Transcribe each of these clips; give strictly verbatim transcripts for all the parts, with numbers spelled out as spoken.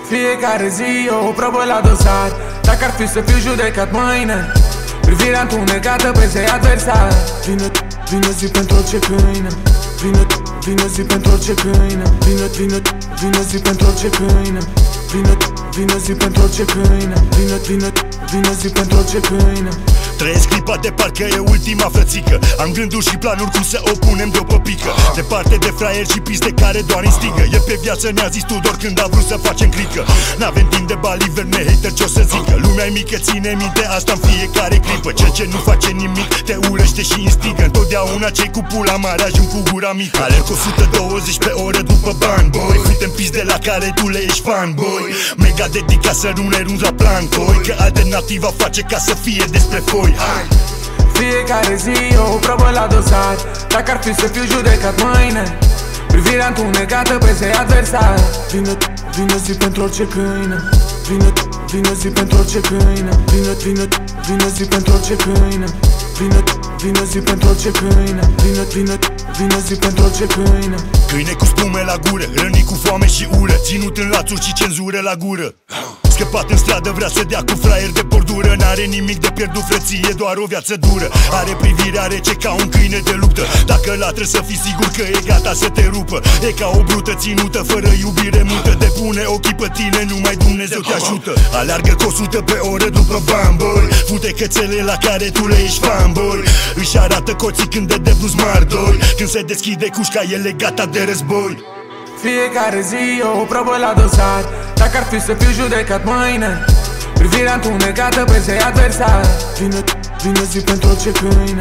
Fiecare zi o probă la dosar. Dacă ar fi să fiu judecat mâine, privirea întunecată peste adversar. Vină, vină zi pentru orice câine. Vină, vină zi pentru orice câine. Vină, vină, vină zi pentru orice câine. Vină, vină zi pentru orice câine. Vină, vină, vină zi pentru orice câine. Trăiesc clipa de parcă e ultima frățică. Am gânduri și planuri cum să o punem de-o păpică. Departe de fraieri și piste care doar instigă. E pe viață, ne-a zis Tudor când a vrut să facem clică. N-avem timp de baliver, ne hater ce-o să zică. Lumea-i mică, ține minte asta în fiecare clipă. Cel ce nu face nimic te urăște și instigă. Întotdeauna cei cu pula mare ajung cu gura mică. Alerg o sută douăzeci pe oră după bani, boy. Suntem pis de la care tu le ești fan, boy. Mega dedicat să nu ne runzi la plan, boy. Că alternativa face ca să fie despre foi. Hai. Fiecare zi o probă la dosar. Dacă ar fi să fiu judecat mâine, privirea întunecată peste adversar. Vină, vină zi pentru orice câine. Vină, vină zi pentru orice câine. Vină, vină, vină zi pentru orice câine. Vină, vină zi pentru orice câine. Vină, vină, vină zi pentru orice câine. Câine cu spume la gură, rănit cu foame și ură, ținut în lațuri și cenzură la gură. Scăpat în stradă, vrea să dea cu fraier de bordură. N-are nimic de pierdut, frăție, doar o viață dură. Are privirea rece ca un câine de luptă. Dacă latră să fii sigur că e gata să te rupă. E ca o brută ținută, fără iubire multă. Depune ochii pe tine, numai Dumnezeu te ajută. Aleargă cu o sută pe oră după bani, boy. Fute cățele la care tu le ești fan, boy. Își arată coții când de deblu smart, boy. Când se deschide cușca, el e gata de război. Fiecare zi o probă la dosar. Dacă ar fi să fiu judecat mâine, privirea întunecată peste adversar. Vină, vină zi pentru orice câine.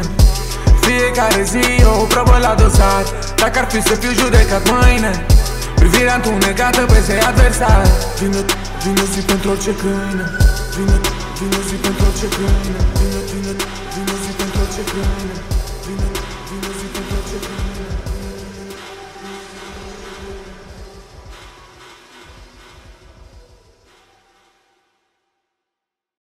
Fiecare zi o probă la dosar. Dacă ar fi să fiu judecat mâine, privirea întunecată peste adversar. Vină, vină zi pentru orice câine. Vină, vină zi pentru orice câine. Vină, vină, vină zi pentru orice câine.